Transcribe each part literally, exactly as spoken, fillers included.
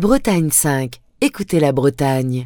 Bretagne cinq. Écoutez la Bretagne.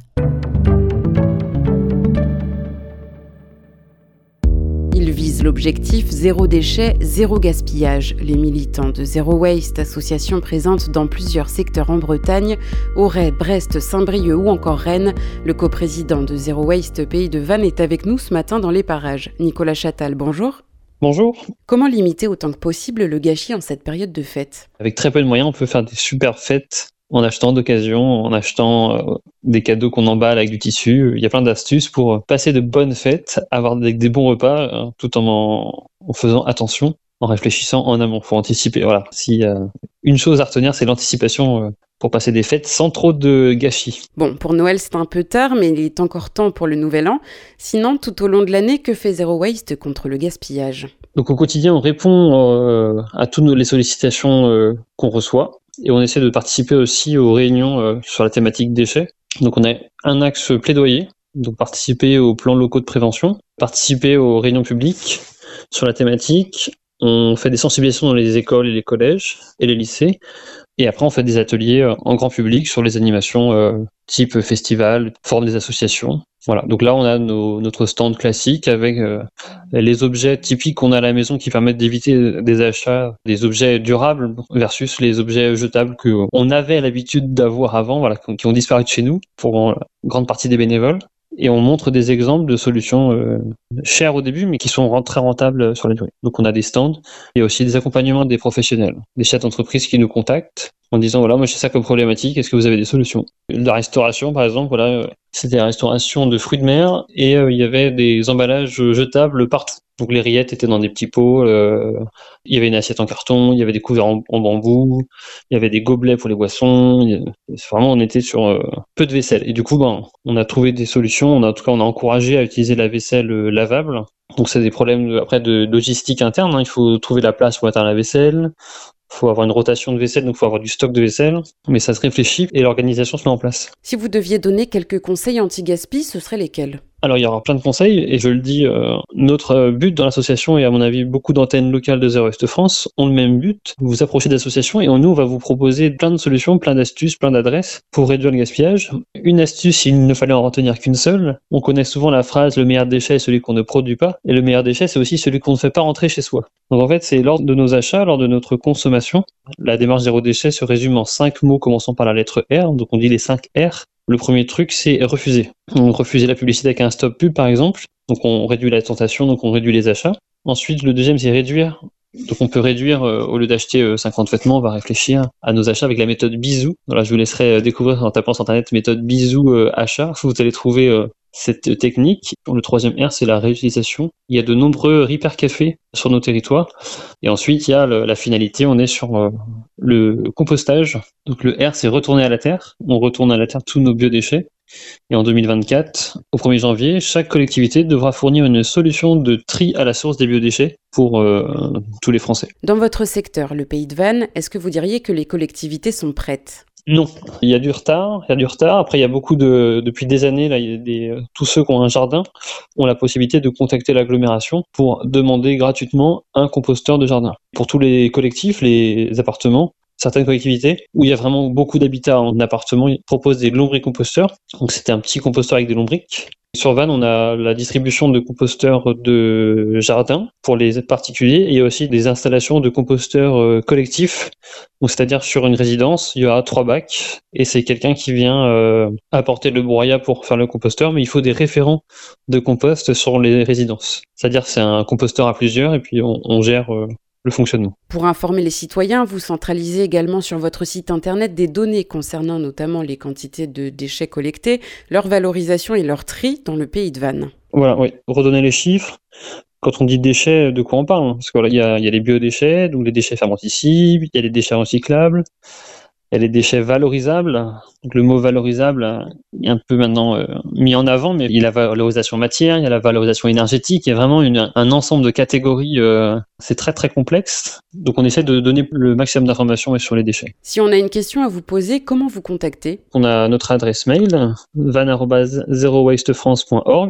Ils visent l'objectif zéro déchet, zéro gaspillage. Les militants de Zero Waste, association présente dans plusieurs secteurs en Bretagne, Auray, Brest, Saint-Brieuc ou encore Rennes. Le coprésident de Zero Waste Pays de Vannes est avec nous ce matin dans les parages. Nicolas Chatal, bonjour. Bonjour. Comment limiter autant que possible le gâchis en cette période de fête ? Avec très peu de moyens, on peut faire des super fêtes en achetant d'occasion, en achetant euh, des cadeaux qu'on emballe avec du tissu. Il y a plein d'astuces pour passer de bonnes fêtes, avoir des, des bons repas, euh, tout en, en faisant attention, en réfléchissant en amont. Il faut anticiper. Voilà. S'il y a une chose à retenir, c'est l'anticipation euh, pour passer des fêtes sans trop de gâchis. Bon, pour Noël, c'est un peu tard, mais il est encore temps pour le Nouvel An. Sinon, tout au long de l'année, que fait Zero Waste contre le gaspillage ? Donc au quotidien, on répond euh, à toutes les sollicitations euh, qu'on reçoit. Et on essaie de participer aussi aux réunions euh, sur la thématique déchets. Donc on a un axe plaidoyer, donc participer aux plans locaux de prévention, participer aux réunions publiques sur la thématique. On fait des sensibilisations dans les écoles et les collèges et les lycées. Et après on fait des ateliers euh, en grand public sur les animations euh, type festival, forme des associations. Voilà, donc là on a nos, notre stand classique avec euh, les objets typiques qu'on a à la maison qui permettent d'éviter des achats, des objets durables versus les objets jetables qu'on avait l'habitude d'avoir avant, voilà, qui ont disparu de chez nous pour une grande partie des bénévoles. Et on montre des exemples de solutions euh, chères au début, mais qui sont très rentables sur la durée. Donc on a des stands, et aussi des accompagnements des professionnels, des chefs d'entreprise qui nous contactent en disant voilà, moi j'ai ça comme problématique, est-ce que vous avez des solutions ? La restauration par exemple, voilà, c'était la restauration de fruits de mer, et euh, il y avait des emballages jetables partout. Donc les rillettes étaient dans des petits pots, euh, il y avait une assiette en carton, il y avait des couverts en, en bambou, il y avait des gobelets pour les boissons. Il y avait, vraiment, on était sur euh, peu de vaisselle. Et du coup, ben, on a trouvé des solutions. On a, en tout cas, on a encouragé à utiliser la vaisselle euh, lavable. Donc c'est des problèmes de, après de logistique interne. Hein. Il faut trouver la place pour mettre la vaisselle. Il faut avoir une rotation de vaisselle, donc il faut avoir du stock de vaisselle. Mais ça se réfléchit et l'organisation se met en place. Si vous deviez donner quelques conseils anti-gaspi, ce seraient lesquels ? Alors il y aura plein de conseils et je le dis, euh, notre but dans l'association et à mon avis beaucoup d'antennes locales de Zero Waste France ont le même but. Vous vous approchez d'associations et on, nous on va vous proposer plein de solutions, plein d'astuces, plein d'adresses pour réduire le gaspillage. Une astuce, s'il ne fallait en retenir qu'une seule, on connaît souvent la phrase le meilleur déchet est celui qu'on ne produit pas et le meilleur déchet c'est aussi celui qu'on ne fait pas rentrer chez soi. Donc en fait c'est lors de nos achats, lors de notre consommation, la démarche zéro déchet se résume en cinq mots commençant par la lettre R, donc on dit les cinq R. Le premier truc, c'est refuser. On refuser la publicité avec un stop pub, par exemple. Donc, on réduit la tentation, donc on réduit les achats. Ensuite, le deuxième, c'est réduire. Donc, on peut réduire, euh, au lieu d'acheter euh, cinquante vêtements, on va réfléchir à nos achats avec la méthode bisou. Voilà, je vous laisserai euh, découvrir en tapant sur Internet méthode bisou euh, achat. Vous allez trouver euh, cette technique. Le troisième R, c'est la réutilisation. Il y a de nombreux repair cafés sur nos territoires. Et ensuite, il y a le, la finalité, on est sur euh, le compostage. Donc le R, c'est retourner à la terre. On retourne à la terre tous nos biodéchets. Et en deux mille vingt-quatre, au premier janvier, chaque collectivité devra fournir une solution de tri à la source des biodéchets pour euh, tous les Français. Dans votre secteur, le Pays de Vannes, est-ce que vous diriez que les collectivités sont prêtes ? Non, il y a du retard, il y a du retard. Après, il y a beaucoup de, depuis des années, là, il y a des, tous ceux qui ont un jardin ont la possibilité de contacter l'agglomération pour demander gratuitement un composteur de jardin. Pour tous les collectifs, les appartements, certaines collectivités où il y a vraiment beaucoup d'habitat en appartement, ils proposent des lombricomposteurs. Donc c'était un petit composteur avec des lombriques. Sur Vannes, on a la distribution de composteurs de jardin pour les particuliers et il y a aussi des installations de composteurs collectifs. Donc c'est-à-dire sur une résidence, il y aura trois bacs et c'est quelqu'un qui vient euh, apporter le broyat pour faire le composteur, mais il faut des référents de compost sur les résidences. C'est-à-dire que c'est un composteur à plusieurs et puis on, on gère euh, le fonctionnement. Pour informer les citoyens, vous centralisez également sur votre site internet des données concernant notamment les quantités de déchets collectés, leur valorisation et leur tri dans le Pays de Vannes. Voilà, oui, redonner les chiffres. Quand on dit déchets, de quoi on parle ? Parce qu'il y a, il y a les biodéchets, donc les déchets fermentescibles, il y a les déchets recyclables, il y a les déchets valorisables. Donc le mot valorisable est un peu maintenant euh, mis en avant, mais il y a la valorisation matière, il y a la valorisation énergétique, il y a vraiment une, un ensemble de catégories, euh, c'est très très complexe. Donc on essaie de donner le maximum d'informations sur les déchets. Si on a une question à vous poser, comment vous contacter ? On a notre adresse mail, vannes arobase zero waste france point org.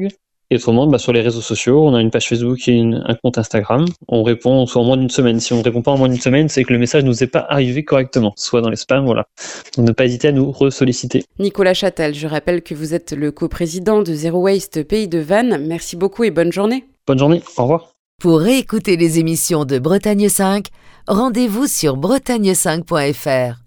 Et autrement, bah, sur les réseaux sociaux, on a une page Facebook et une, un compte Instagram. On répond soit en moins d'une semaine. Si on ne répond pas en moins d'une semaine, c'est que le message ne nous est pas arrivé correctement, soit dans les spams, voilà. Donc ne pas hésiter à nous ressolliciter. Nicolas Châtel, je rappelle que vous êtes le coprésident de Zero Waste Pays de Vannes. Merci beaucoup et bonne journée. Bonne journée, au revoir. Pour réécouter les émissions de Bretagne cinq, rendez-vous sur bretagne cinq point f r.